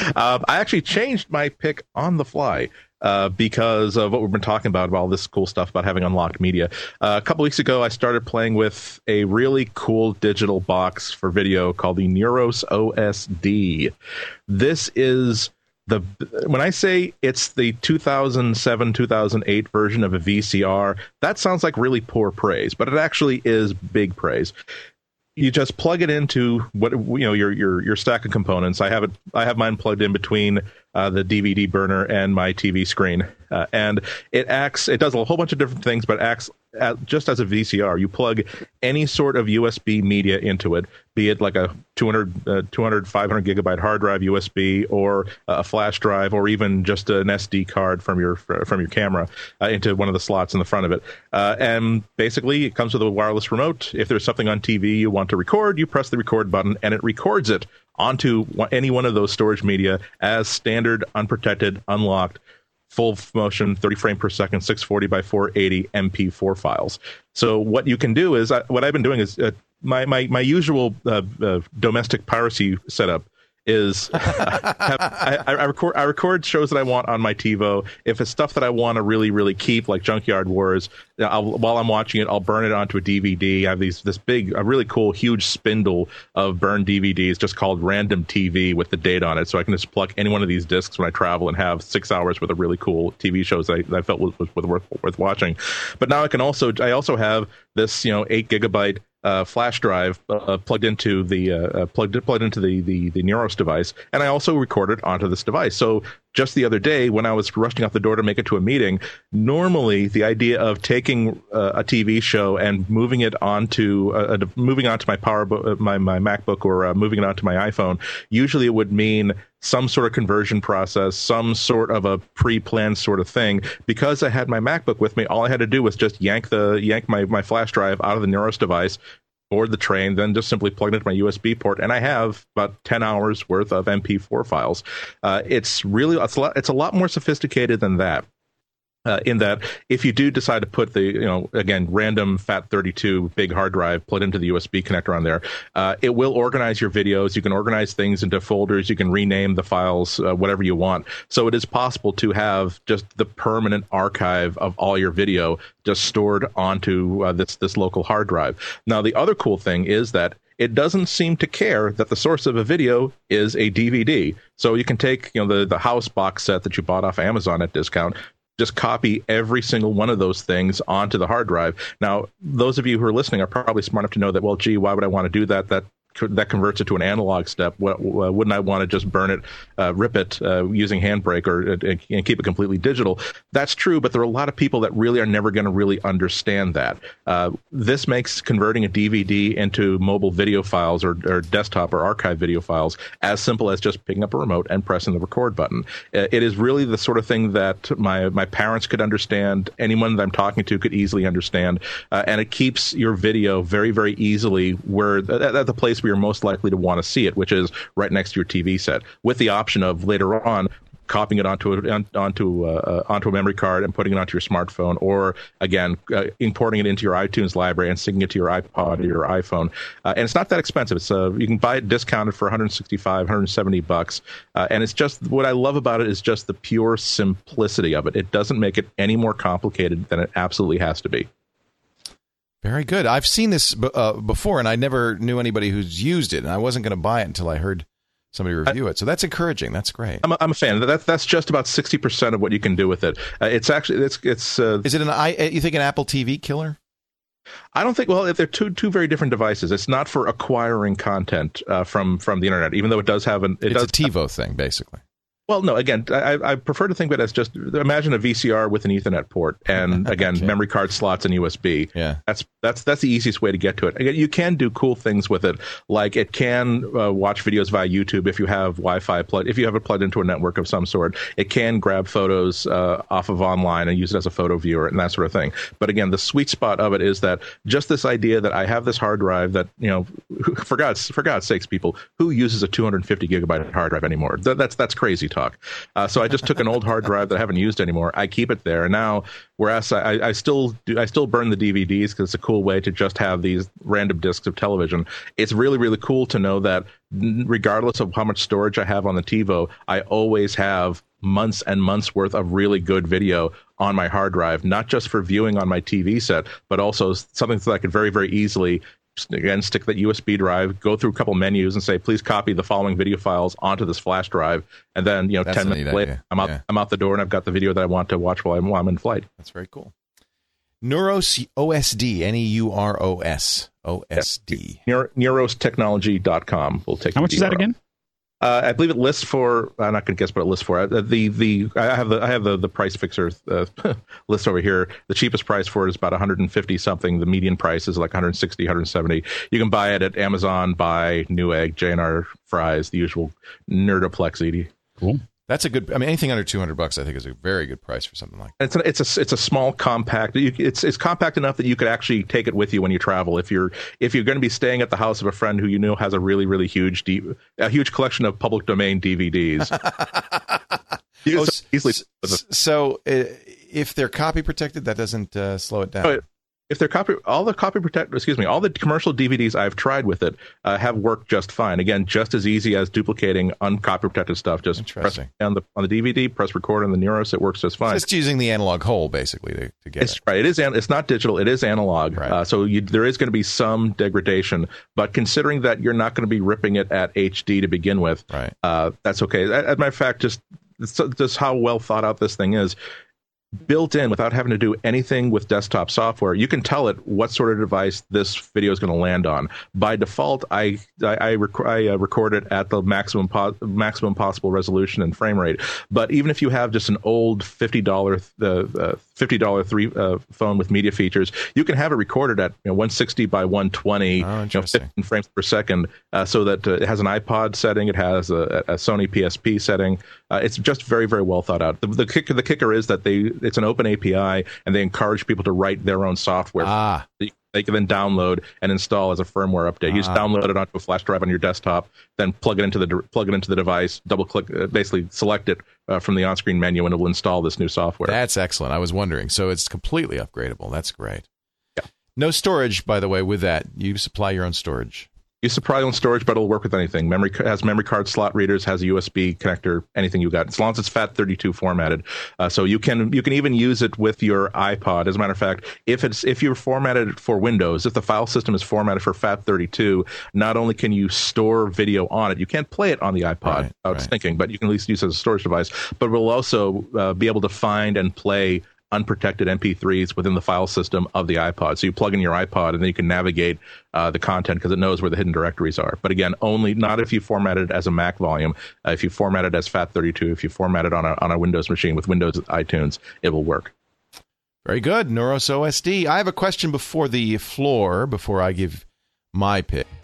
I actually changed my pick on the fly. Because of what we've been talking about all this cool stuff about having unlocked media. A couple weeks ago, I started playing with a really cool digital box for video called the Neuros OSD. This is when I say it's the 2007, 2008 version of a VCR, that sounds like really poor praise, but it actually is big praise. You just plug it into your stack of components. I have mine plugged in between the DVD burner and my TV screen, and it does a whole bunch of different things, but acts just as a VCR. You plug any sort of USB media into it, be it like a 500 gigabyte hard drive USB, or a flash drive, or even just an SD card from your camera into one of the slots in the front of it. And basically, it comes with a wireless remote. If there's something on TV you want to record, you press the record button, and it records it onto any one of those storage media as standard, unprotected, unlocked, full motion, 30 frame per second, 640 by 480 MP4 files. So what you can do is, what I've been doing is, my usual domestic piracy setup is I record shows that I want on my TiVo. If it's stuff that I want to really, really keep, like Junkyard Wars, while I'm watching it, I'll burn it onto a DVD. I have a really cool, huge spindle of burned DVDs just called Random TV with the date on it, so I can just pluck any one of these discs when I travel and have 6 hours worth of really cool TV shows that I felt was worth watching. But now I also have this 8 gigabyte flash drive plugged into the plugged into the Neuros device, and I also recorded onto this device. So just the other day, when I was rushing out the door to make it to a meeting, normally the idea of taking a TV show and moving it onto my my MacBook, or moving it onto my iPhone, usually it would mean some sort of conversion process, some sort of a pre-planned sort of thing. Because I had my MacBook with me, all I had to do was just yank my flash drive out of the Neuros device, board the tray, then just simply plug it into my USB port, and I have about 10 hours worth of MP4 files. It's a lot more sophisticated than that. In that, if you do decide to put the, again, random FAT32 big hard drive plugged into the USB connector on there, it will organize your videos. You can organize things into folders. You can rename the files, whatever you want. So it is possible to have just the permanent archive of all your video just stored onto this local hard drive. Now, the other cool thing is that it doesn't seem to care that the source of a video is a DVD. So you can take, the house box set that you bought off Amazon at discount, just copy every single one of those things onto the hard drive. Now, those of you who are listening are probably smart enough to know that, well, gee, why would I want to do that? That converts it to an analog step. Wouldn't I want to just burn it, rip it using Handbrake, and keep it completely digital? That's true, but there are a lot of people that really are never going to really understand that. This makes converting a DVD into mobile video files or desktop or archive video files as simple as just picking up a remote and pressing the record button. It is really the sort of thing that my parents could understand, anyone that I'm talking to could easily understand, and it keeps your video very, very easily at the place where you're most likely to want to see it, which is right next to your TV set, with the option of later on copying it onto a memory card and putting it onto your smartphone, or again importing it into your iTunes library and syncing it to your iPod or your iPhone. And it's not that expensive. It's you can buy it discounted for $170, and it's just, what I love about it is just the pure simplicity of it. It doesn't make it any more complicated than it absolutely has to be. Very good. I've seen this before, and I never knew anybody who's used it, and I wasn't going to buy it until I heard somebody review it. So that's encouraging. That's great. I'm a fan. That's just about 60% of what you can do with it. It's actually it's. Is it you think an Apple TV killer? I don't think. Well, they're two very different devices. It's not for acquiring content from the internet, even though it does have It's a TiVo thing, basically. Well, no, again, I prefer to think of it as just, imagine a VCR with an Ethernet port, and again, okay, memory card slots and USB. Yeah. That's the easiest way to get to it. Again, you can do cool things with it, like it can watch videos via YouTube if you have Wi-Fi if you have it plugged into a network of some sort. It can grab photos off of online and use it as a photo viewer and that sort of thing. But again, the sweet spot of it is that just this idea that I have this hard drive that, for God's sakes, people, who uses a 250 gigabyte hard drive anymore? That's crazy talk. So I just took an old hard drive that I haven't used anymore. I keep it there, and now, whereas I still burn the DVDs because it's a cool way to just have these random discs of television. It's really, really cool to know that regardless of how much storage I have on the TiVo, I always have months and months worth of really good video on my hard drive, not just for viewing on my TV set, but also something that I could very, very easily, again, stick that USB drive, go through a couple menus and say, please copy the following video files onto this flash drive. And then, 10 minutes later, I'm out the door and I've got the video that I want to watch while I'm in flight. That's very cool. Neuros OSD, Neuros OSD. Neurostechnology.com will take. How much is that again? I believe it lists for. I'm not going to guess what it lists for. I have the price fixer list over here. The cheapest price for it is about 150 something. The median price is like 160, 170. You can buy it at Amazon, buy Newegg, J&R Fry's, the usual Nerdoplex ED. Cool. That's a good. I mean, anything under $200, I think, is a very good price for something like that. It's a small, compact. It's compact enough that you could actually take it with you when you travel. If you're going to be staying at the house of a friend who you know has a really, really huge collection of public domain DVDs. So if they're copy protected, that doesn't slow it down. If they're all the commercial DVDs I've tried with it have worked just fine. Again, just as easy as duplicating uncopy protected stuff. Just press on the DVD, press record on the Neuros. It works just fine. It's just using the analog hole basically to get it. Right. It's not digital. It is analog. Right. So there is going to be some degradation. But considering that you're not going to be ripping it at HD to begin with, right. That's okay. As a matter of fact, just how well thought out this thing is. Built in, without having to do anything with desktop software, you can tell it what sort of device this video is going to land on. By default, I record it at the maximum possible resolution and frame rate. But even if you have just an old $50 phone with media features, you can have it recorded at 160 by 120, 15 frames per second, so that it has an iPod setting, it has a Sony PSP setting. It's just very, very well thought out. The kicker is that it's an open API, and they encourage people to write their own software. They can then download and install as a firmware update. You just download it onto a flash drive on your desktop, then plug it into the device, double click, basically select it from the on-screen menu, and it will install this new software. That's excellent. I was wondering. So it's completely upgradable. That's great. Yeah. No storage, by the way, with that. You supply your own storage. You supply your own storage, but it'll work with anything. Has memory card slot readers, has a USB connector, anything you got, as long as it's FAT32 formatted. So you can even use it with your iPod. As a matter of fact, if you're formatted for Windows, if the file system is formatted for FAT32, not only can you store video on it, you can't play it on the iPod. I was thinking, but you can at least use it as a storage device. But we'll also be able to find and play unprotected MP3s within the file system of the iPod. So you plug in your iPod, and then you can navigate the content because it knows where the hidden directories are. But again, not if you format it as a Mac volume. If you format it as FAT32, if you format it on a Windows machine with Windows iTunes, it will work. Very good. Neuros OSD. I have a question before I give my pick.